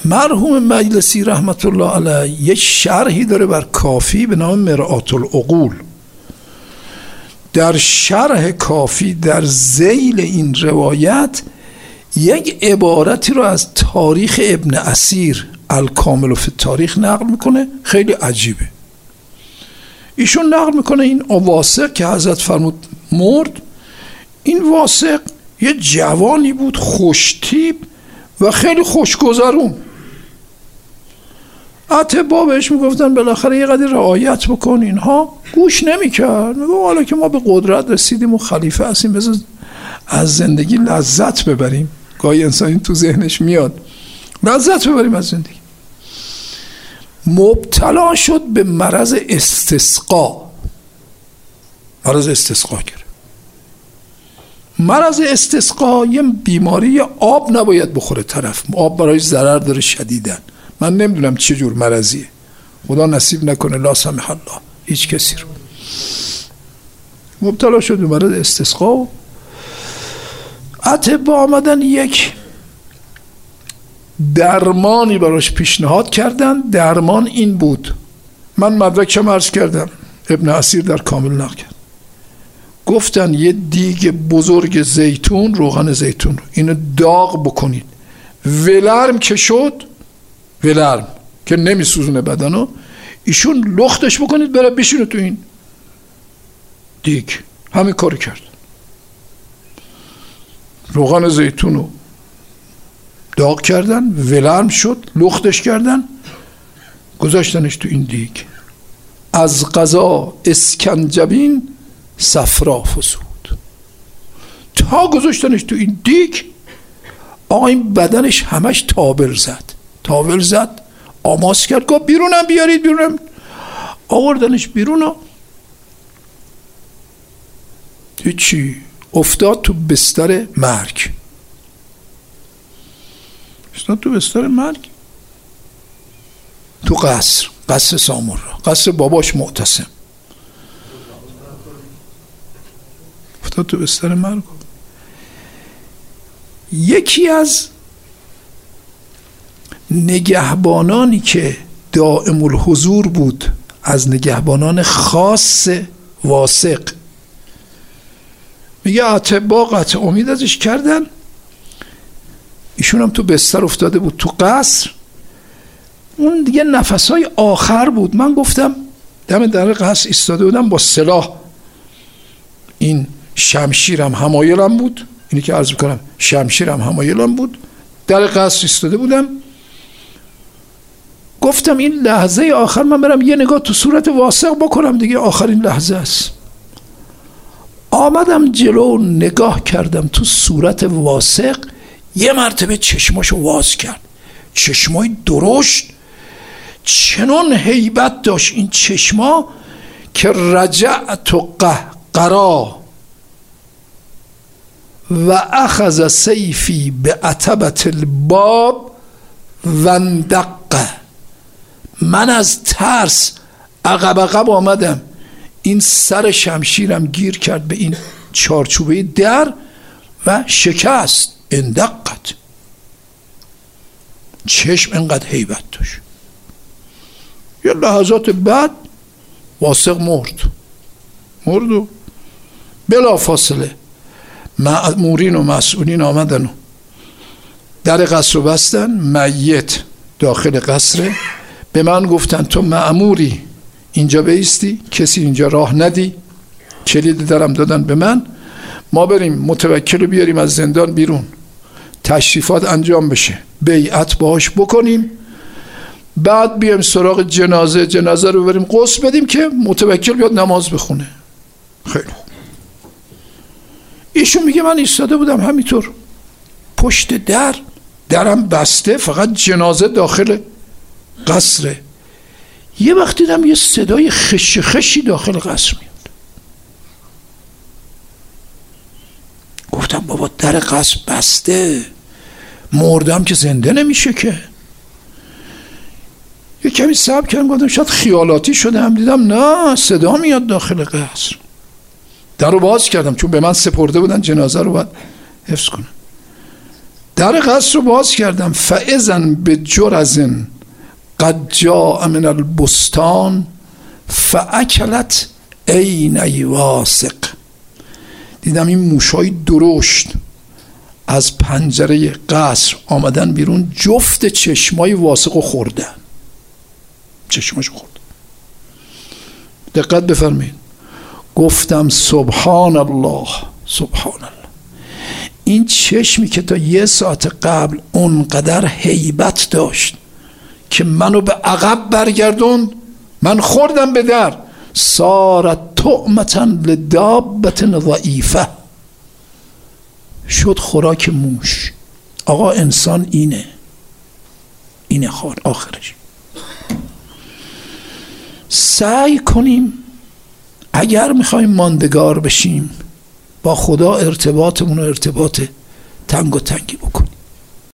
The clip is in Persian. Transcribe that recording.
مرحوم مجلسی رحمت الله علیه یک شرحی داره بر کافی به نام مرآت العقول. در شرح کافی در ذیل این روایت یک عبارتی رو از تاریخ ابن اسیر الکامل فی التاریخ نقل میکنه، خیلی عجیبه. ایشون نقل میکنه این واسق که حضرت فرمود مرد، این واسق یه جوانی بود خوشتیپ و خیلی خوشگذرون. اطباء بهش میگفتن بالاخره یه قدر رعایت بکن، اینها گوش نمیکرد. میگه حالا که ما به قدرت رسیدیم و خلیفه هستیم بذار از زندگی لذت ببریم. گاهی انسان این تو ذهنش میاد لذت ببریم از زندگی. مبتلا شد به مرض استسقا. مرض استسقا کرد. مرض استسقا یه بیماری، آب نباید بخوره طرف، آب برایش ضرر داره شدیدن. من نمیدونم چه جور مرضیه، خدا نصیب نکنه، لا سمح الله هیچ کسی رو. مبتلا شد به مرض استسقا. اطباء آمدن یک درمانی براش پیشنهاد کردن. درمان این بود، من مدرکم عرض کردم، ابن اسیر در کامل نقل کرد. گفتن یه دیگ بزرگ زیتون، روغن زیتون رو اینو داغ بکنید، ولرم که شد، ولرم که نمیسوزونه بدنو، ایشون لختش بکنید بره بشینه تو این دیگ. همین کاری کرد. روغن زیتون رو داغ کردن، ولرم شد، لختش کردن، گذاشتنش تو این دیگ. از قضا اسکنجبین صفرا فسود. تا گذاشتنش تو این دیگ، آقا این بدنش همش تاول زد، آماس کرد، گفت بیرونم بیارید، بیرونم. آوردنش بیرون، هیچی، افتاد تو بستر مرگ. تو قصر سامورا، قصر باباش معتصم. افتاد تو بستر مرگ. یکی از نگهبانانی که دائم الحضور بود، از نگهبانان خاص واسق، میگه اطباء قطع امید ازش کردن. ایشون هم تو بستر افتاده بود تو قصر. اون دیگه نفسهای آخر بود. من گفتم دم در قصر ایستاده بودم با سلاح، این شمشیرم همایلم بود، اینی که عرض میکنم شمشیرم همایلم بود، در قصر ایستاده بودم. گفتم این لحظه آخر من برم یه نگاه تو صورت واسق بکنم دیگه، آخرین لحظه است. آمدم جلو، نگاه کردم تو صورت واسق، یه مرتبه چشماشو واز کرد، چشمای درشت، چنان هیبت داشت این چشما که رجعت و قهقرا و اخذ سیفی به عتبت الباب و اندقه. من از ترس عقب آمدم، این سر شمشیرم گیر کرد به این چارچوبه در و شکست. اندقت، چشم انقدر هیبت داشت. یه لحظات بعد واسق مرد و بلا فاصله مأمورین و مسئولین آمدن و در قصر رو بستن. میت داخل قصره. به من گفتن تو مأموری اینجا بیستی، کسی اینجا راه ندی. کلید درم دادن به من، ما بریم متوکل رو بیاریم از زندان بیرون، تشریفات انجام بشه، بیعت باهاش بکنیم، بعد بیایم سراغ جنازه رو بریم غسل بدیم که متوکل بیاد نماز بخونه. خیلی خوب. ایشون میگه من ایستاده بودم همینطور پشت درم بسته، فقط جنازه داخل قصره. یه وقت دیدم یه صدای خشی داخل قصر میاد. گفتم بابا در قصر بسته، مردم که زنده نمیشه که. یه کمی صبر کردم، گفتم شاید خیالاتی شده هم، دیدم نه صدا میاد داخل قصر. در رو باز کردم چون به من سپرده بودن جنازه رو باید حفظ کنم. در قصر رو باز کردم. فاذن بجرزن قد جاء من البستان فاکلت عینی واثق. دیدم این موشای درشت از پنجره قصر آمدن بیرون، جفت چشمای واثق رو خوردن. چشماش خورد. دقت بفرمایید. گفتم سبحان الله سبحان الله. این چشمی که تا یه ساعت قبل اونقدر هیبت داشت که منو به عقب برگردوند، من خوردم به در. صارت طعمة لدابة ضعیفه، شد خوراک موش. آقا انسان اینه خور آخرش. سعی کنیم اگر میخوایم ماندگار بشیم با خدا ارتباطمون رو ارتباط تنگ و تنگی بکنیم.